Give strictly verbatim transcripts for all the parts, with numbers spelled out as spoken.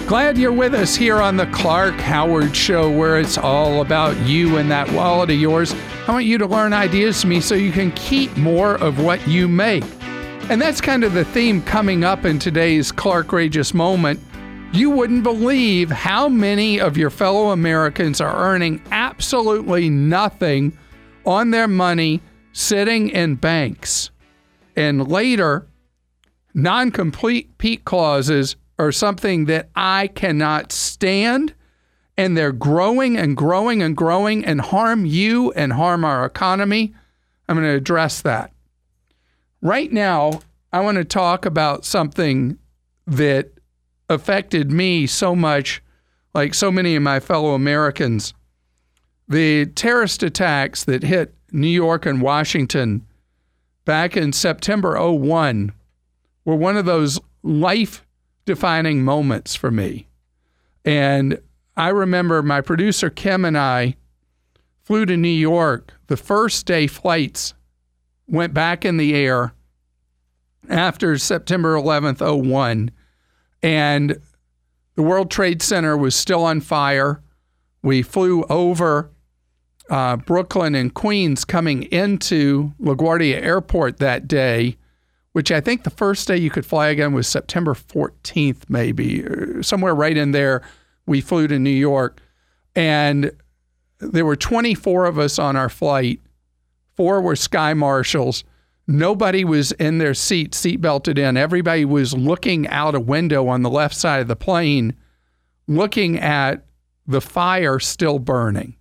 Glad you're with us here on the Clark Howard Show, where it's all about you and that wallet of yours. I want you to learn ideas from me so you can keep more of what you make. And that's kind of the theme coming up in today's Clarkrageous Moment. You wouldn't believe how many of your fellow Americans are earning absolutely nothing on their money sitting in banks. And later, non-complete peak clauses are something that I cannot stand, and they're growing and growing and growing and harm you and harm our economy. I'm going to address that. Right now, I want to talk about something that affected me so much, like so many of my fellow Americans. The terrorist attacks that hit New York and Washington back in September oh one were one of those life-defining moments for me. And I remember my producer Kim and I flew to New York. The first day flights went back in the air after September eleventh, oh one, and the World Trade Center was still on fire. We flew over uh, Brooklyn and Queens coming into LaGuardia Airport that day, which I think the first day you could fly again was September fourteenth, maybe, somewhere right in there. We flew to New York, and there were twenty-four of us on our flight. Four were Sky Marshals. Nobody was in their seat, seat belted in. Everybody was looking out a window on the left side of the plane, looking at the fire still burning.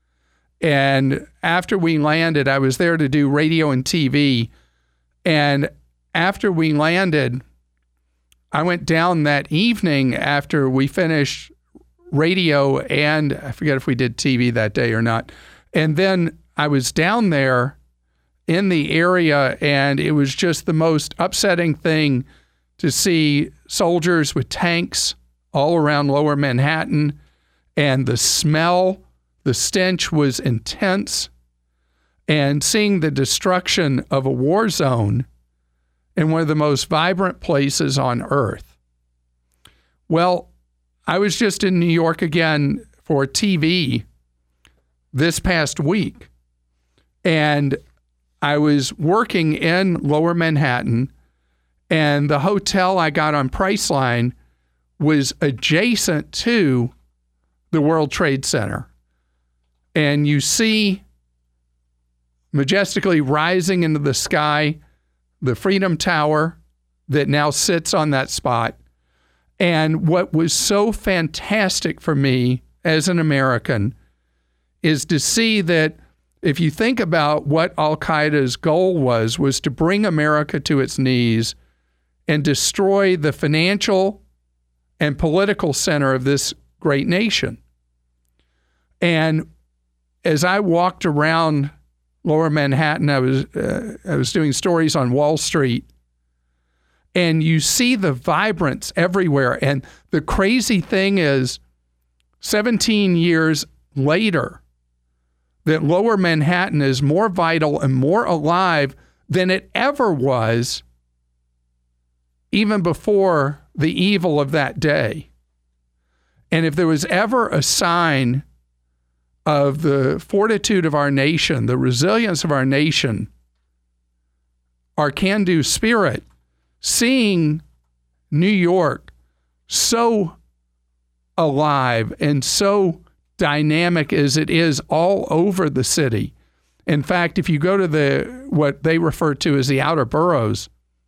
And after we landed, I was there to do radio and T V. And after we landed, I went down that evening after we finished radio, and I forget if we did T V that day or not. And then I was down there in the area, and it was just the most upsetting thing to see soldiers with tanks all around Lower Manhattan, and the smell, the stench was intense, and seeing the destruction of a war zone in one of the most vibrant places on earth. Well, I was just in New York again for T V this past week, and I was working in Lower Manhattan, and the hotel I got on Priceline was adjacent to the World Trade Center. And you see majestically rising into the sky the Freedom Tower that now sits on that spot. And what was so fantastic for me as an American is to see that if you think about what Al-Qaeda's goal was, was to bring America to its knees and destroy the financial and political center of this great nation. And as I walked around Lower Manhattan, I was uh, I was doing stories on Wall Street, and you see the vibrance everywhere. And the crazy thing is, seventeen years later, that Lower Manhattan is more vital and more alive than it ever was, even before the evil of that day. And if there was ever a sign of the fortitude of our nation, the resilience of our nation, our can-do spirit, seeing New York so alive and so dynamic as it is all over the city. In fact, if you go to the what they refer to as the outer boroughs,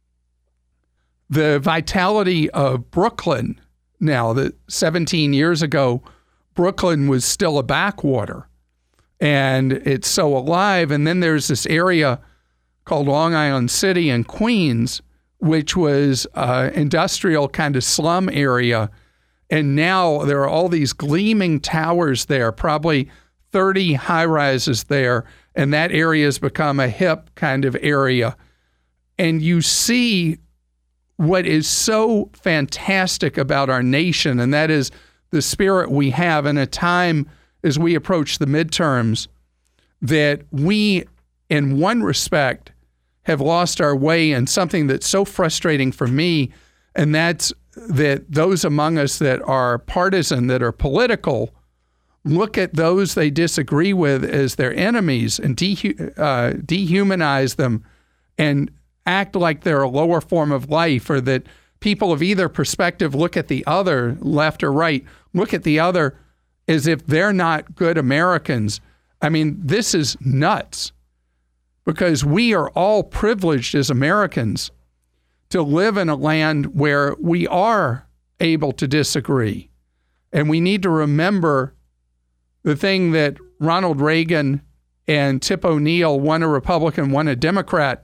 the vitality of Brooklyn now, that seventeen years ago, Brooklyn was still a backwater, and it's so alive. And then there's this area called Long Island City in Queens, which was an industrial kind of slum area. And now there are all these gleaming towers there, probably thirty high-rises there, and that area has become a hip kind of area. And you see what is so fantastic about our nation, and that is the spirit we have in a time as we approach the midterms, that we, in one respect, have lost our way in something that's so frustrating for me, and that's that those among us that are partisan, that are political, look at those they disagree with as their enemies and de- uh, dehumanize them and act like they're a lower form of life, or that people of either perspective look at the other, left or right, look at the other as if they're not good Americans. I mean, this is nuts, because we are all privileged as Americans to live in a land where we are able to disagree. And we need to remember the thing that Ronald Reagan and Tip O'Neill, one a Republican, one a Democrat,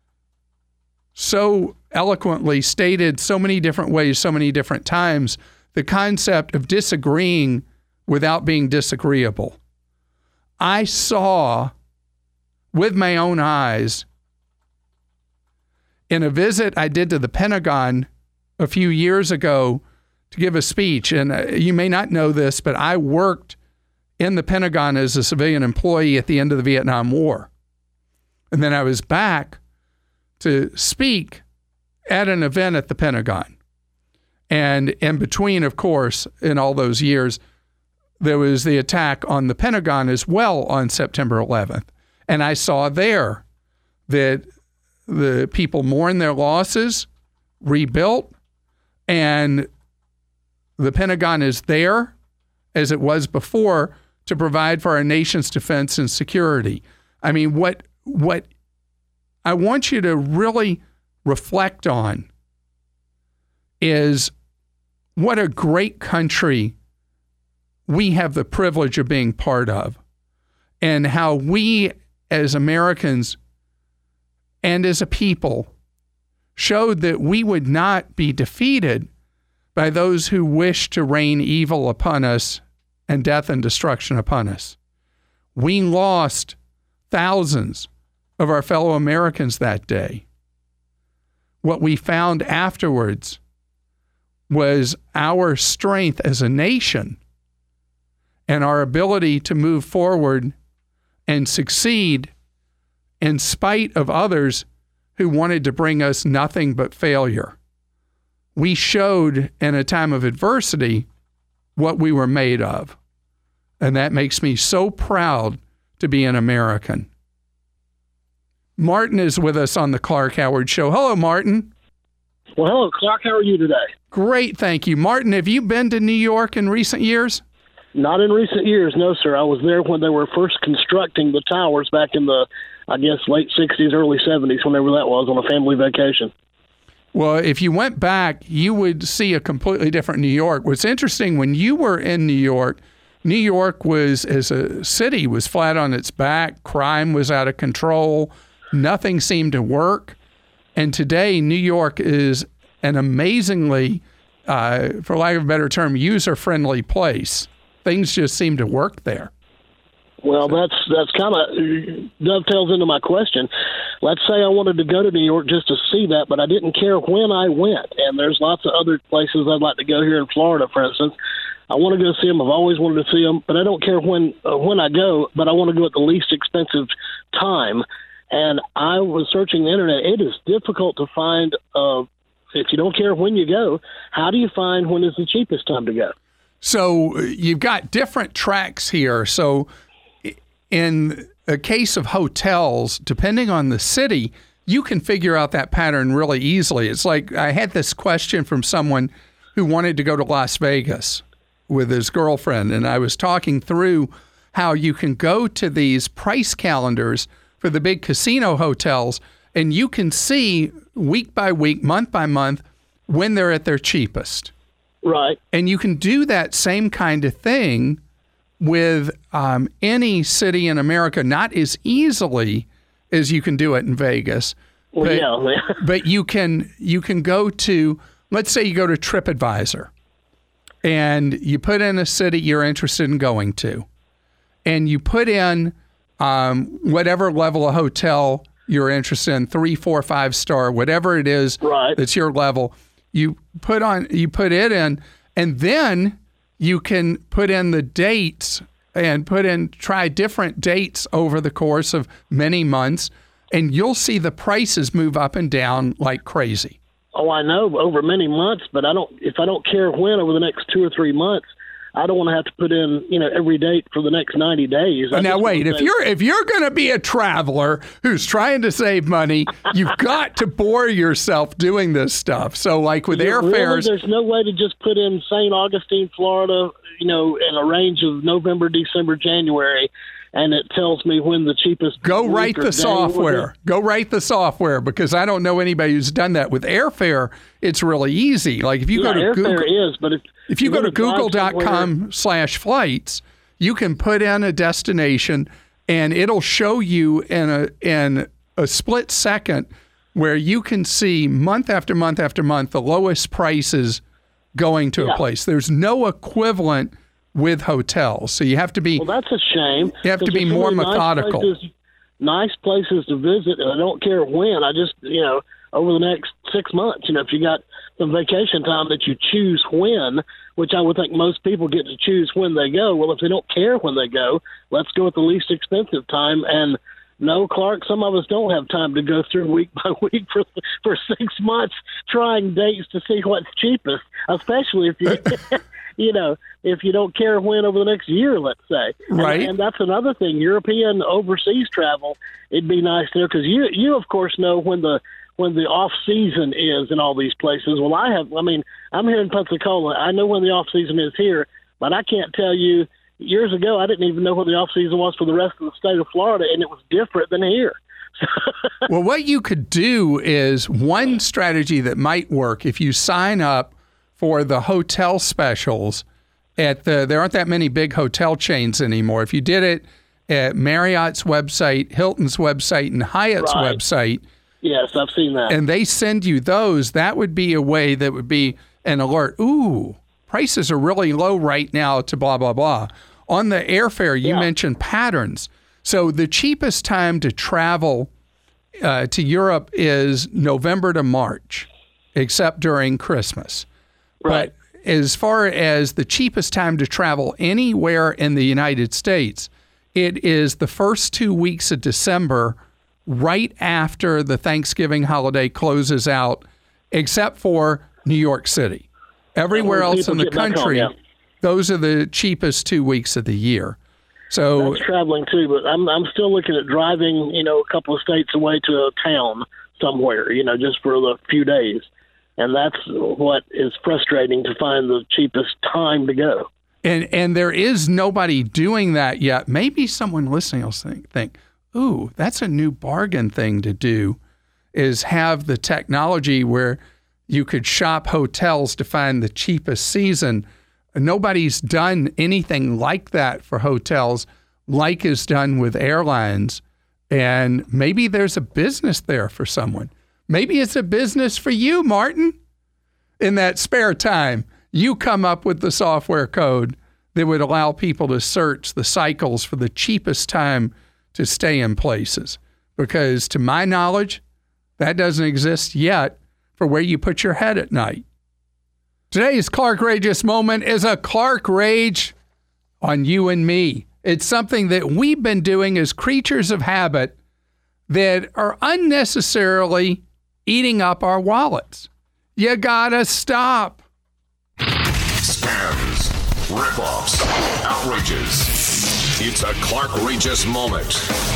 so eloquently stated so many different ways, so many different times, the concept of disagreeing without being disagreeable. I saw with my own eyes in a visit I did to the Pentagon a few years ago to give a speech. And uh, you may not know this, but I worked in the Pentagon as a civilian employee at the end of the Vietnam War. And then I was back to speak at an event at the Pentagon. And in between, of course, in all those years, there was the attack on the Pentagon as well on September eleventh. And I saw there that the people mourned their losses, rebuilt, and the Pentagon is there, as it was before, to provide for our nation's defense and security. I mean, what what I want you to really reflect on is what a great country we have the privilege of being part of, and how we as Americans and as a people showed that we would not be defeated by those who wish to rain evil upon us and death and destruction upon us. We lost thousands of our fellow Americans that day. What we found afterwards was our strength as a nation and our ability to move forward and succeed in spite of others who wanted to bring us nothing but failure. We showed in a time of adversity what we were made of. And that makes me so proud to be an American. Martin is with us on the Clark Howard Show. Hello, Martin. Well, hello, Clark. How are you today? Great, thank you. Martin, have you been to New York in recent years? Not in recent years, no, sir. I was there when they were first constructing the towers back in the, I guess, late sixties, early seventies, whenever that was, on a family vacation. Well, if you went back, you would see a completely different New York. What's interesting, when you were in New York, New York was, as a city, was flat on its back. Crime was out of control. Nothing seemed to work. And today, New York is an amazingly, uh, for lack of a better term, user-friendly place. Things just seem to work there. Well, that's that's kind of dovetails into my question. Let's say I wanted to go to New York just to see that, but I didn't care when I went. And there's lots of other places I'd like to go here in Florida, for instance. I want to go see them. I've always wanted to see them, but I don't care when uh, when I go, but I want to go at the least expensive time. And I was searching the internet. It is difficult to find, uh, if you don't care when you go, how do you find when is the cheapest time to go? So you've got different tracks here. So in a case of hotels, depending on the city, you can figure out that pattern really easily. It's like I had this question from someone who wanted to go to Las Vegas with his girlfriend, and I was talking through how you can go to these price calendars for the big casino hotels, and you can see week by week, month by month, when they're at their cheapest. Right. And you can do that same kind of thing with um, any city in America, not as easily as you can do it in Vegas. Well, but, yeah. but you can you can go to, let's say you go to TripAdvisor, and you put in a city you're interested in going to, and you put in um, whatever level of hotel you're interested in, three, four, five star, whatever it is right. that's your level. You put on, you put it in, and then you can put in the dates and put in, try different dates over the course of many months, and you'll see the prices move up and down like crazy. Oh, I know, over many months, but I don't. If I don't care when over the next two or three months, I don't want to have to put in, you know, every date for the next ninety days. I now wait, if say, you're if you're going to be a traveler who's trying to save money, you've got to bore yourself doing this stuff. So, like with airfares, really, there's no way to just put in Saint Augustine, Florida, you know, in a range of November, December, January. And it tells me when the cheapest. Go write the software. Go write the software because I don't know anybody who's done that. With airfare, it's really easy. Like if you yeah, go to airfare Google, is, but if, if you, you go to google dot com slash flights, you can put in a destination and it'll show you in a in a split second where you can see month after month after month the lowest prices going to yeah. a place. There's no equivalent with hotels. So you have to be... Well, that's a shame. You have to be more really methodical. Nice places, nice places to visit, and I don't care when. I just, you know, over the next six months, you know, if you got some vacation time that you choose when, which I would think most people get to choose when they go. Well, if they don't care when they go, let's go at the least expensive time. And no, Clark, some of us don't have time to go through week by week for for six months trying dates to see what's cheapest, especially if you... You know, if you don't care when over the next year, let's say. Right. And, and that's another thing. European overseas travel, it'd be nice there because you, you of course, know when the when the off season is in all these places. Well, I have. I mean, I'm here in Pensacola. I know when the off season is here, but I can't tell you. Years ago, I didn't even know what the off season was for the rest of the state of Florida, and it was different than here. Well, what you could do is one strategy that might work if you sign up for the hotel specials at the, there aren't that many big hotel chains anymore. If you did it at Marriott's website, Hilton's website, and Hyatt's right. website. Yes, I've seen that. And they send you those, that would be a way that would be an alert. Ooh, prices are really low right now to blah, blah, blah. On the airfare, you yeah. mentioned patterns. So the cheapest time to travel uh, to Europe is November to March, except during Christmas. Right. But as far as the cheapest time to travel anywhere in the United States, it is the first two weeks of December, right after the Thanksgiving holiday closes out, except for New York City. Everywhere else in the country, home, yeah. those are the cheapest two weeks of the year. So that's traveling too, but I'm I'm still looking at driving, you know, a couple of states away to a town somewhere, you know, just for the few days. And that's what is frustrating, to find the cheapest time to go. And and there is nobody doing that yet. Maybe someone listening will think, think, ooh, that's a new bargain thing to do, is have the technology where you could shop hotels to find the cheapest season. Nobody's done anything like that for hotels like is done with airlines. And maybe there's a business there for someone. Maybe it's a business for you, Martin. In that spare time, you come up with the software code that would allow people to search the cycles for the cheapest time to stay in places. Because to my knowledge, that doesn't exist yet for where you put your head at night. Today's Clark Rageous Moment is a Clark Rage on you and me. It's something that we've been doing as creatures of habit that are unnecessarily eating up our wallets. You gotta stop. Scams, ripoffs, outrages. It's a Clark Rageous Moment.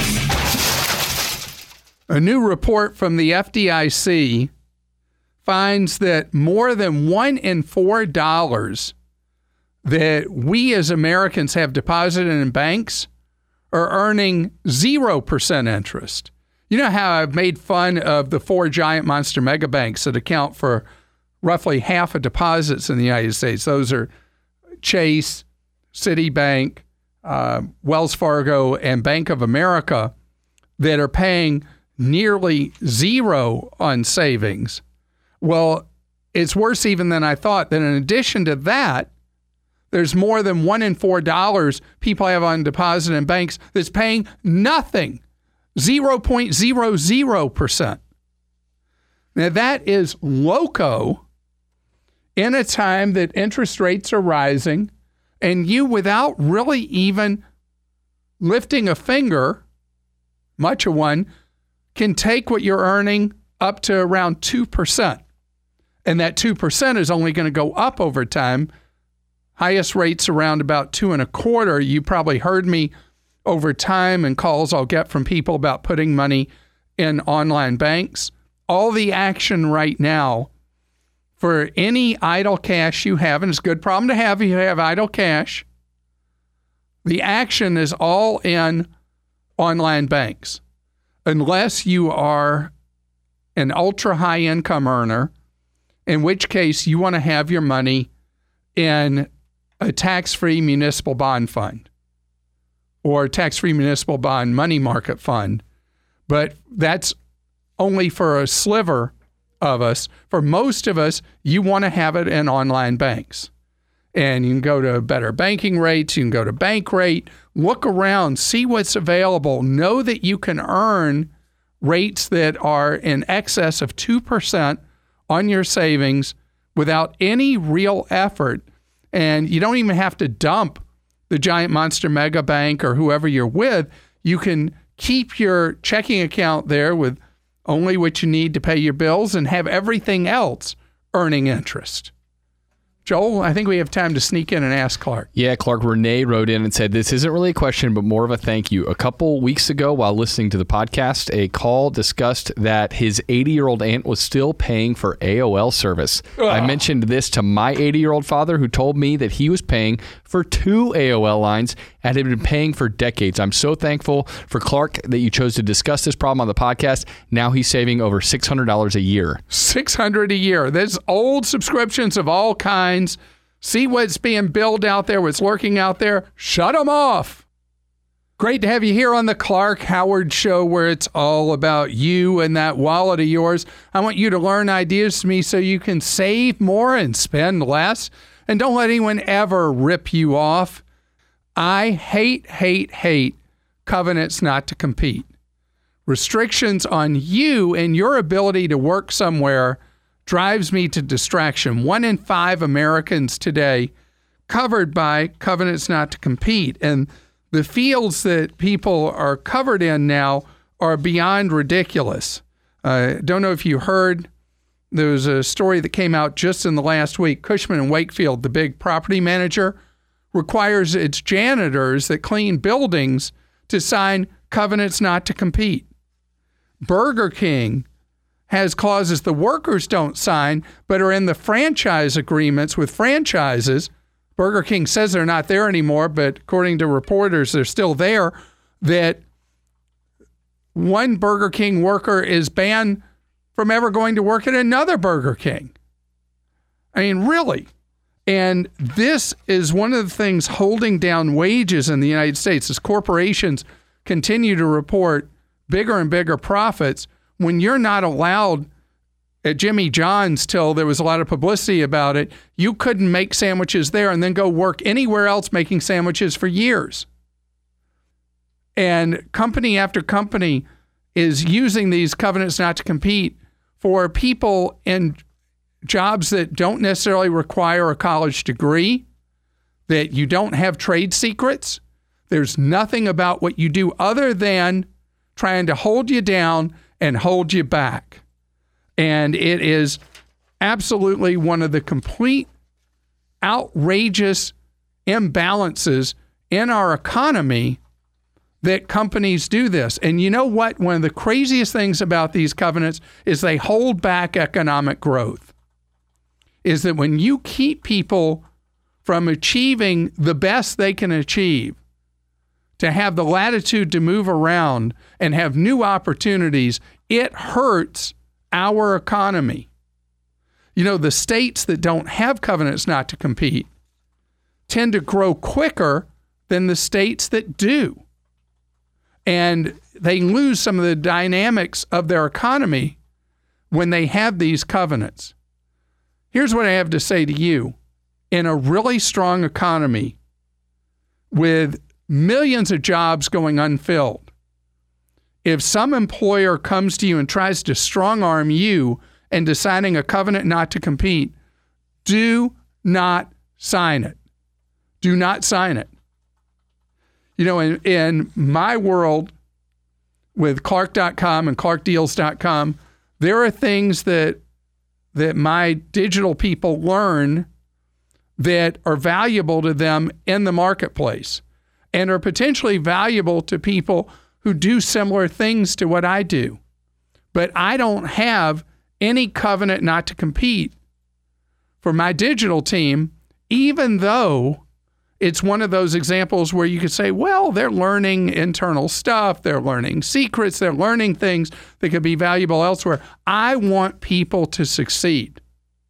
A new report from the F D I C finds that more than one in four dollars that we as Americans have deposited in banks are earning zero percent interest. You know how I've made fun of the four giant monster mega banks that account for roughly half of deposits in the United States? Those are Chase, Citibank, uh, Wells Fargo, and Bank of America, that are paying nearly zero on savings. Well, it's worse even than I thought, that in addition to that, there's more than one in four dollars people have on deposit in banks that's paying nothing. zero point zero zero percent. Now, that is loco in a time that interest rates are rising, and you, without really even lifting a finger, much of one, can take what you're earning up to around two percent. And that two percent is only going to go up over time. Highest rates around about two and a quarter. You probably heard me over time and calls I'll get from people about putting money in online banks. All the action right now for any idle cash you have, and it's a good problem to have if you have idle cash, the action is all in online banks. Unless you are an ultra high income earner, in which case you want to have your money in a tax-free municipal bond fund or tax-free municipal bond money market fund. But that's only for a sliver of us. For most of us, you want to have it in online banks. And you can go to better banking rates. You can go to Bankrate. Look around. See what's available. Know that you can earn rates that are in excess of two percent on your savings without any real effort. And you don't even have to dump the giant monster mega bank or whoever you're with. You can keep your checking account there with only what you need to pay your bills and have everything else earning interest. Joel, I think we have time to sneak in and ask Clark. Yeah, Clark. Renee wrote in and said, this isn't really a question, but more of a thank you. A couple weeks ago, while listening to the podcast, a call discussed that his eighty-year-old aunt was still paying for A O L service. Ugh. I mentioned this to my eighty-year-old father, who told me that he was paying for two A O L lines and had been paying for decades. I'm so thankful for Clark that you chose to discuss this problem on the podcast. Now he's saving over six hundred dollars a year. six hundred dollars a year. There's old subscriptions of all kinds. See what's being billed out there, what's lurking out there. Shut them off. Great to have you here on the Clark Howard Show, where it's all about you and that wallet of yours. I want you to learn ideas from me so you can save more and spend less. And don't let anyone ever rip you off. I hate, hate, hate covenants not to compete. Restrictions on you and your ability to work somewhere drives me to distraction. One in five Americans today covered by covenants not to compete. And the fields that people are covered in now are beyond ridiculous. I uh, don't know if you heard, there was a story that came out just in the last week. Cushman and Wakefield, the big property manager, requires its janitors that clean buildings to sign covenants not to compete. Burger King has clauses the workers don't sign, but are in the franchise agreements with franchises. Burger King says they're not there anymore, but according to reporters, they're still there, that one Burger King worker is banned from ever going to work at another Burger King. I mean, really. And this is one of the things holding down wages in the United States as corporations continue to report bigger and bigger profits. When you're not allowed at Jimmy John's, till there was a lot of publicity about it, you couldn't make sandwiches there and then go work anywhere else making sandwiches for years. And company after company is using these covenants not to compete for people in jobs that don't necessarily require a college degree, that you don't have trade secrets. There's nothing about what you do other than trying to hold you down and hold you back. And it is absolutely one of the complete outrageous imbalances in our economy that companies do this. And you know what? One of the craziest things about these covenants is they hold back economic growth. Is that when you keep people from achieving the best they can achieve, to have the latitude to move around and have new opportunities, it hurts our economy. You know, the states that don't have covenants not to compete tend to grow quicker than the states that do. And they lose some of the dynamics of their economy when they have these covenants. Here's what I have to say to you. In a really strong economy with millions of jobs going unfilled, if some employer comes to you and tries to strong-arm you into signing a covenant not to compete, do not sign it. Do not sign it. You know, in, in my world with Clark dot com and Clark Deals dot com, there are things that that my digital people learn that are valuable to them in the marketplace and are potentially valuable to people who do similar things to what I do. But I don't have any covenant not to compete for my digital team, even though it's one of those examples where you could say, well, they're learning internal stuff, they're learning secrets, they're learning things that could be valuable elsewhere. I want people to succeed.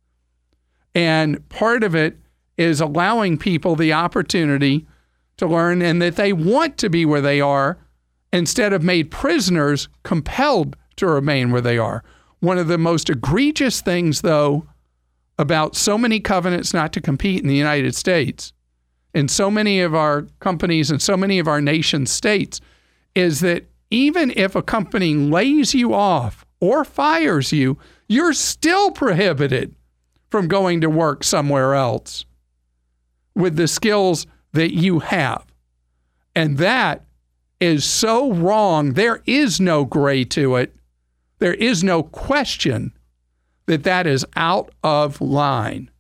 And part of it is allowing people the opportunity to learn and that they want to be where they are instead of made prisoners, compelled to remain where they are. One of the most egregious things, though, about so many covenants not to compete in the United States in so many of our companies and so many of our nation states is that even if a company lays you off or fires you, you're still prohibited from going to work somewhere else with the skills that you have. And that is so wrong. There is no gray to it. There is no question that that is out of line.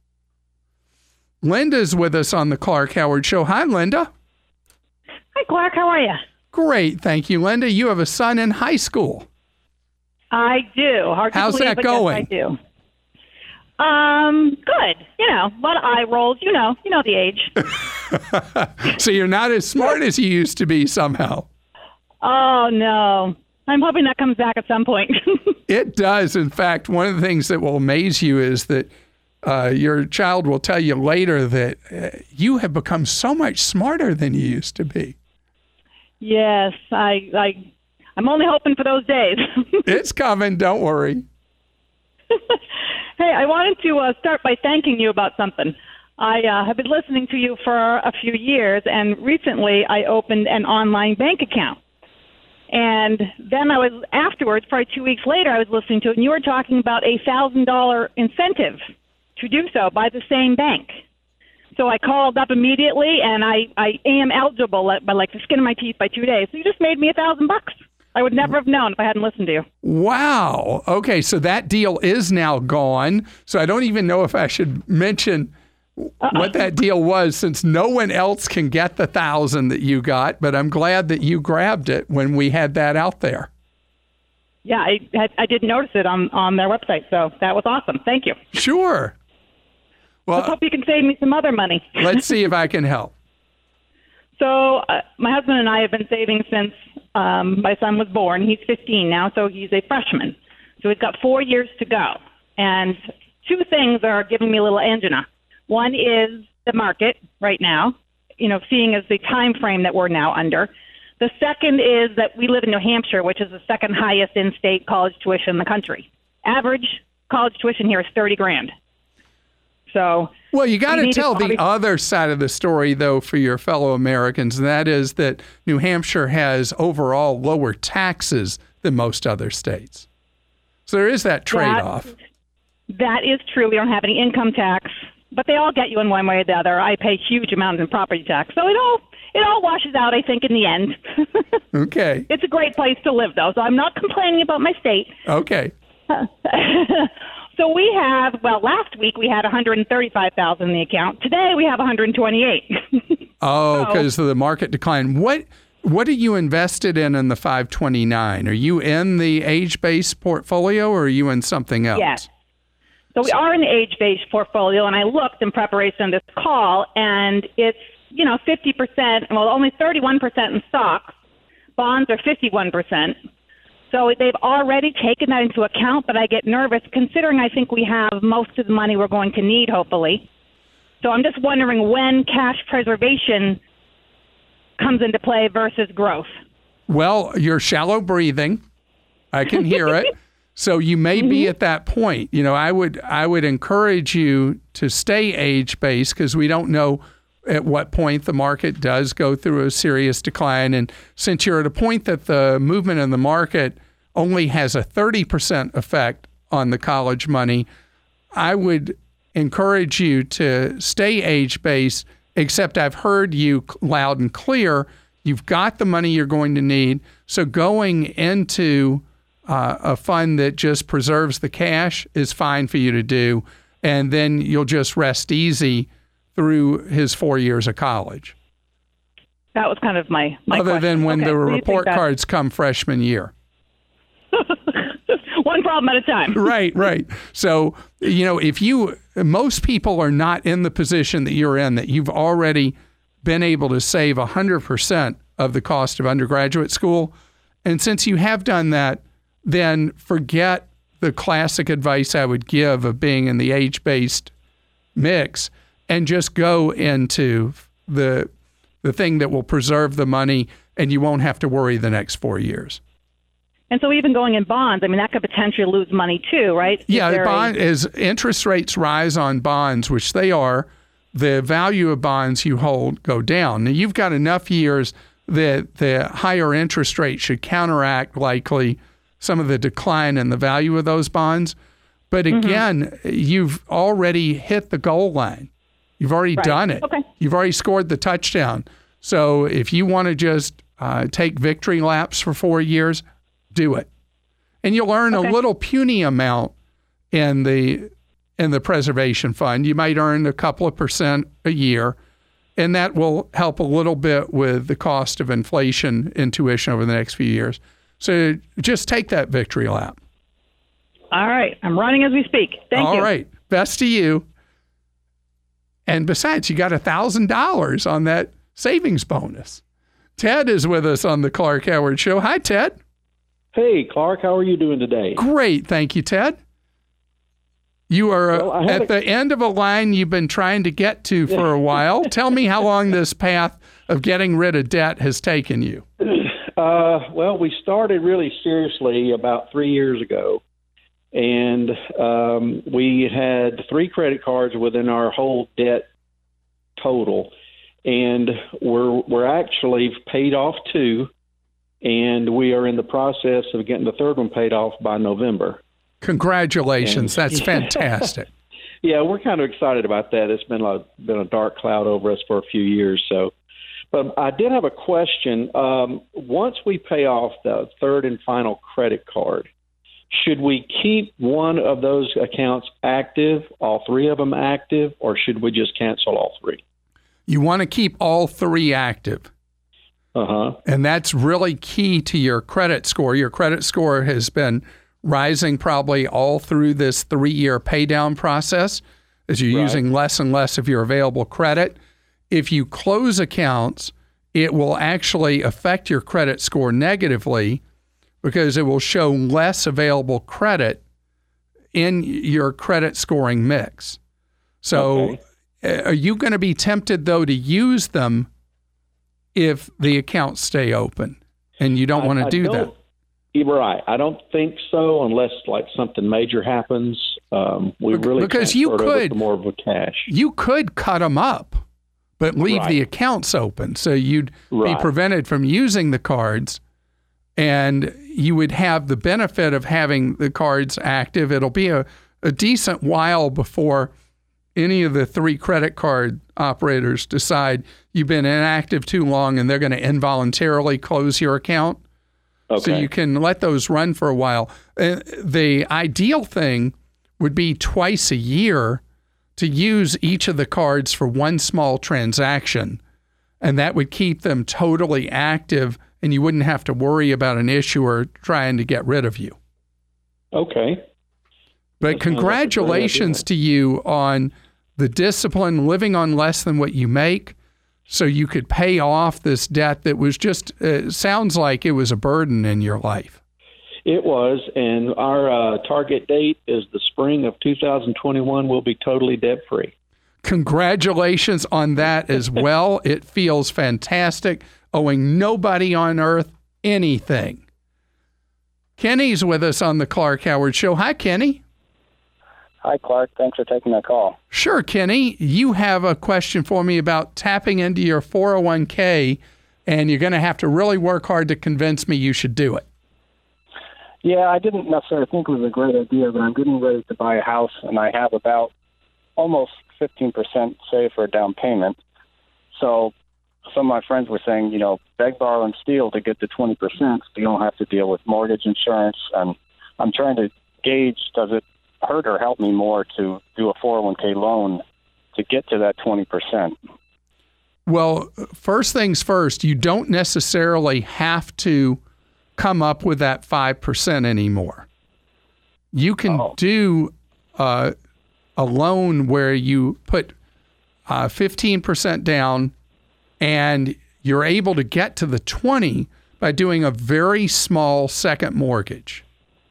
Linda's with us on the Clark Howard Show. Hi, Linda. Hi, Clark. How are you? Great. Thank you, Linda. You have a son in high school. I do. Hard to How's believe, that but going? Yes, I do. Um, good. You know, a lot of eye rolls. You know, you know the age. So you're not as smart as you used to be somehow. Oh, no. I'm hoping that comes back at some point. It does. In fact, one of the things that will amaze you is that uh, your child will tell you later that uh, you have become so much smarter than you used to be. Yes, I, I, I'm only hoping for those days. It's coming. Don't worry. Hey, I wanted to uh, start by thanking you about something. I uh, have been listening to you for a few years, and recently I opened an online bank account. And then I was, afterwards, probably two weeks later, I was listening to it, and you were talking about a one thousand dollars incentive to do so by the same bank. So I called up immediately, and I, I am eligible by like the skin of my teeth by two days. So you just made me a thousand bucks. I would never have known if I hadn't listened to you. Wow. Okay, so that deal is now gone. So I don't even know if I should mention Uh-oh. what that deal was, since no one else can get the thousand that you got. But I'm glad that you grabbed it when we had that out there. Yeah, I had, I did notice it on, on their website, so that was awesome. Thank you. Sure. Well, let's hope you can save me some other money. Let's see if I can help. So uh, my husband and I have been saving since um, my son was born. He's fifteen now, so he's a freshman. So he's got four years to go. And two things are giving me a little angina. One is the market right now, you know, seeing as the time frame that we're now under. The second is that we live in New Hampshire, which is the second highest in-state college tuition in the country. Average college tuition here is thirty grand. So, well, you got to tell to the other side of the story, though, for your fellow Americans, and that is that New Hampshire has overall lower taxes than most other states. So there is that trade-off. That, that is true. We don't have any income tax, but they all get you in one way or the other. I pay huge amounts in property tax, so it all it all washes out, I think, in the end. Okay. It's a great place to live, though, so I'm not complaining about my state. Okay. So we have, well, last week we had one hundred thirty-five thousand dollars in the account. Today we have one hundred twenty-eight. Oh, because so, of the market decline. What what are you invested in in the five twenty-nine? Are you in the age-based portfolio, or are you in something else? Yes. So we are in the age-based portfolio, and I looked in preparation of this call, and it's, you know, fifty percent, well, only thirty-one percent in stocks. Bonds are fifty-one percent. So they've already taken that into account, but I get nervous considering I think we have most of the money we're going to need, hopefully. So I'm just wondering when cash preservation comes into play versus growth. Well, you're shallow breathing. I can hear it. So you may mm-hmm. be at that point. You know, I would I would encourage you to stay age-based because we don't know at what point the market does go through a serious decline. And since you're at a point that the movement in the market only has a thirty percent effect on the college money, I would encourage you to stay age-based, except I've heard you loud and clear. You've got the money you're going to need. So going into uh, a fund that just preserves the cash is fine for you to do. And then you'll just rest easy through his four years of college. That was kind of my, my Other question. than when okay, the so report that... cards come freshman year. One problem at a time. Right, right. So, you know, if you, most people are not in the position that you're in, that you've already been able to save one hundred percent of the cost of undergraduate school. And since you have done that, then forget the classic advice I would give of being in the age-based mix and just go into the the thing that will preserve the money, and you won't have to worry the next four years. And so even going in bonds, I mean, that could potentially lose money too, right? Is yeah, there bond, a... as interest rates rise on bonds, which they are, the value of bonds you hold go down. Now, you've got enough years that the higher interest rate should counteract likely some of the decline in the value of those bonds. But again, mm-hmm. you've already hit the goal line. You've already right. done it. Okay. You've already scored the touchdown. So if you want to just uh, take victory laps for four years, do it. And you'll earn okay. a little puny amount in the in the preservation fund. You might earn a couple of percent a year, and that will help a little bit with the cost of inflation in tuition over the next few years. So just take that victory lap. All right. I'm running as we speak. Thank All you. All right. Best to you. And besides, you got one thousand dollars on that savings bonus. Ted is with us on the Clark Howard Show. Hi, Ted. Hey, Clark. How are you doing today? Great. Thank you, Ted. You are well, uh, at a... the end of a line you've been trying to get to for a while. Tell me how long this path of getting rid of debt has taken you. Uh, well, we started really seriously about three years ago. And um, we had three credit cards within our whole debt total, and we're we're actually paid off two, and we are in the process of getting the third one paid off by November. Congratulations! And, That's fantastic. Yeah, we're kind of excited about that. It's been a been a dark cloud over us for a few years. So, but I did have a question. Um, once we pay off the third and final credit card, should we keep one of those accounts active, all three of them active, or should we just cancel all three? You want to keep all three active. Uh-huh. And that's really key to your credit score. Your credit score has been rising probably all through this three-year pay down process as you're right. using less and less of your available credit. If you close accounts, it will actually affect your credit score negatively because it will show less available credit in your credit scoring mix. So okay. are you going to be tempted, though, to use them if the accounts stay open and you don't I, want to do that? You're right. I don't think so unless like something major happens. Um, we really because you could more of a cash. You could cut them up, but leave right. the accounts open. So you'd right. be prevented from using the cards. And you would have the benefit of having the cards active. It'll be a, a decent while before any of the three credit card operators decide you've been inactive too long and they're going to involuntarily close your account. Okay. So you can let those run for a while. Uh, the ideal thing would be twice a year to use each of the cards for one small transaction. And that would keep them totally active, and you wouldn't have to worry about an issuer trying to get rid of you. Okay. But that congratulations to you on the discipline, living on less than what you make, so you could pay off this debt that was just, uh, sounds like it was a burden in your life. It was, and our uh, target date is the spring of two thousand twenty-one. We'll be totally debt-free. Congratulations on that as well. It feels fantastic, owing nobody on earth anything. Kenny's with us on the Clark Howard Show. Hi, Kenny. Hi, Clark. Thanks for taking my call. Sure, Kenny. You have a question for me about tapping into your four oh one k, and you're going to have to really work hard to convince me you should do it. Yeah, I didn't necessarily think it was a great idea, but I'm getting ready to buy a house, and I have about almost fifteen percent saved for a down payment. So some of my friends were saying, you know, beg, borrow, and steal to get to twenty percent. So you don't have to deal with mortgage insurance. And I'm trying to gauge, does it hurt or help me more to do a four oh one k loan to get to that twenty percent? Well, first things first, you don't necessarily have to come up with that five percent anymore. You can Oh. do uh, a loan where you put uh, fifteen percent down and you're able to get to the twenty by doing a very small second mortgage.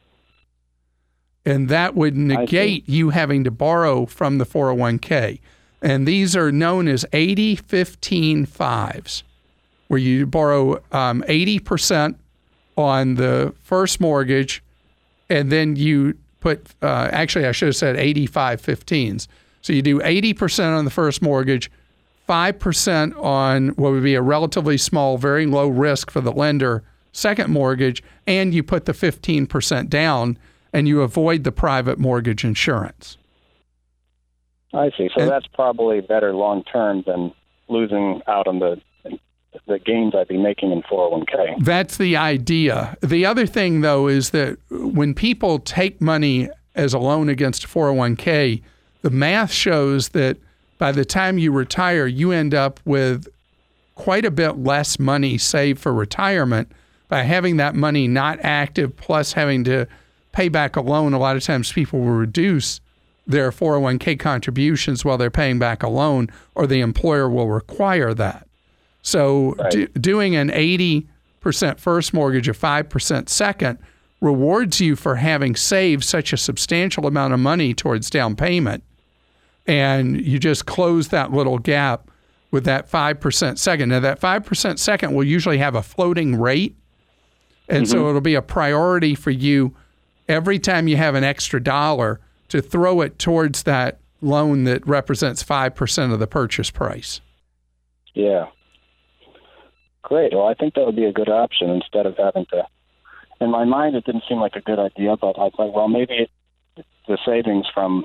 And that would negate you having to borrow from the four oh one k. And these are known as eighty fifteen fives, where you borrow um, eighty percent on the first mortgage, and then you put, uh, actually, I should have said eighty-five fifteens. So you do eighty percent on the first mortgage, five percent on what would be a relatively small, very low risk for the lender second mortgage, and you put the fifteen percent down, and you avoid the private mortgage insurance. I see. So And- that's probably better long term than losing out on the the gains I'd be making in four oh one k. That's the idea. The other thing, though, is that when people take money as a loan against a four oh one k, the math shows that by the time you retire, you end up with quite a bit less money saved for retirement by having that money not active, plus having to pay back a loan. A lot of times people will reduce their four oh one k contributions while they're paying back a loan, or the employer will require that. So Right. do, doing an eighty percent first mortgage, a five percent second, rewards you for having saved such a substantial amount of money towards down payment. And you just close that little gap with that five percent second. Now, that five percent second will usually have a floating rate. And so it'll be a priority for you every time you have an extra dollar to throw it towards that loan that represents five percent of the purchase price. Yeah. Great. Well, I think that would be a good option instead of having to. In my mind, it didn't seem like a good idea, but I thought, well, maybe it, the savings from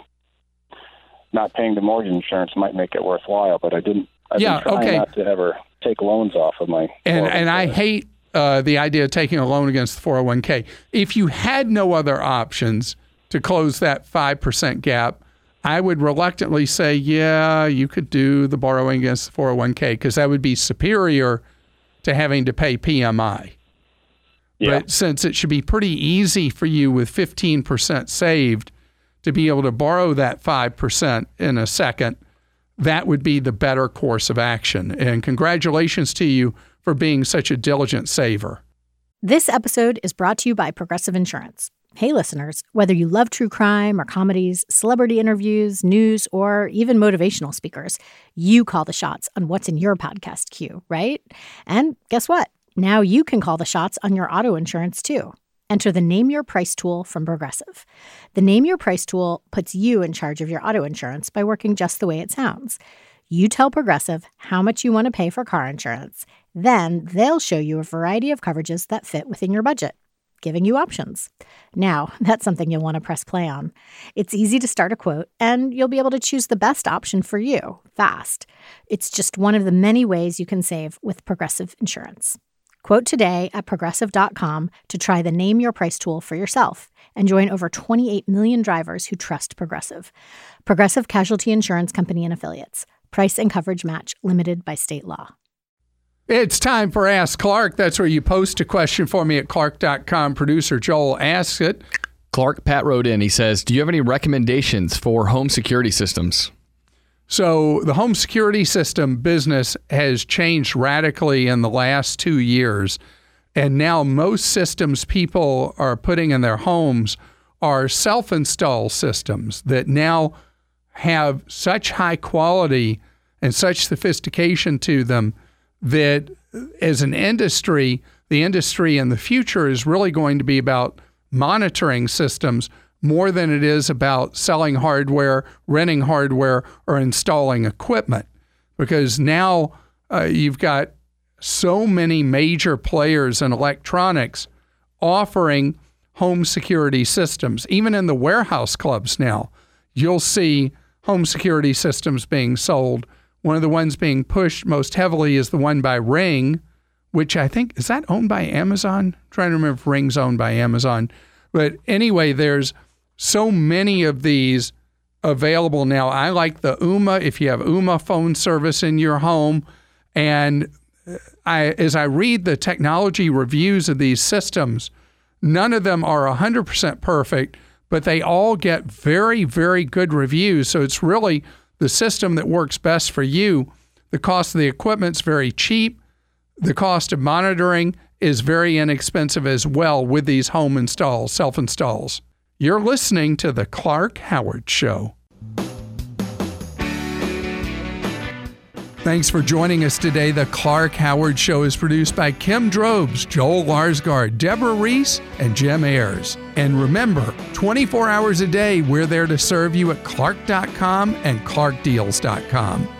not paying the mortgage insurance might make it worthwhile. But I didn't. I've Yeah, been trying okay. not to ever take loans off of my. And and I four oh one k. hate uh, the idea of taking a loan against the four oh one k. If you had no other options to close that five percent gap, I would reluctantly say, yeah, you could do the borrowing against the four oh one k, because that would be superior to having to pay P M I. Yeah. But since it should be pretty easy for you with fifteen percent saved to be able to borrow that five percent in a second, that would be the better course of action. And congratulations to you for being such a diligent saver. This episode is brought to you by Progressive Insurance. Hey, listeners, whether you love true crime or comedies, celebrity interviews, news, or even motivational speakers, you call the shots on what's in your podcast queue, right? And guess what? Now you can call the shots on your auto insurance, too. Enter the Name Your Price tool from Progressive. The Name Your Price tool puts you in charge of your auto insurance by working just the way it sounds. You tell Progressive how much you want to pay for car insurance. Then they'll show you a variety of coverages that fit within your budget, giving you options. Now, that's something you'll want to press play on. It's easy to start a quote, and you'll be able to choose the best option for you fast. It's just one of the many ways you can save with Progressive Insurance. Quote today at progressive dot com to try the Name Your Price tool for yourself and join over twenty-eight million drivers who trust Progressive. Progressive Casualty Insurance Company and Affiliates. Price and coverage match limited by state law. It's time for Ask Clark. That's where you post a question for me at clark dot com. Producer Joel asks it. Clark Pat wrote in. He says, do you have any recommendations for home security systems? So the home security system business has changed radically in the last two years. And now most systems people are putting in their homes are self-install systems that now have such high quality and such sophistication to them that as an industry, the industry in the future is really going to be about monitoring systems more than it is about selling hardware, renting hardware, or installing equipment. Because now uh, you've got so many major players in electronics offering home security systems. Even in the warehouse clubs now, you'll see home security systems being sold One of the ones being pushed most heavily is the one by Ring, which I think, is that owned by Amazon? I'm trying to remember if Ring's owned by Amazon. But anyway, there's so many of these available now. I like the Ooma, if you have Ooma phone service in your home. And I, as I read the technology reviews of these systems, none of them are one hundred percent perfect, but they all get very, very good reviews. So it's really the system that works best for you. The cost of the equipment's very cheap. The cost of monitoring is very inexpensive as well with these home installs, self-installs. You're listening to The Clark Howard Show. Thanks for joining us today. The Clark Howard Show is produced by Kim Drobes, Joel Larsgaard, Deborah Reese, and Jim Ayers. And remember, twenty-four hours a day, we're there to serve you at clark dot com and clark deals dot com.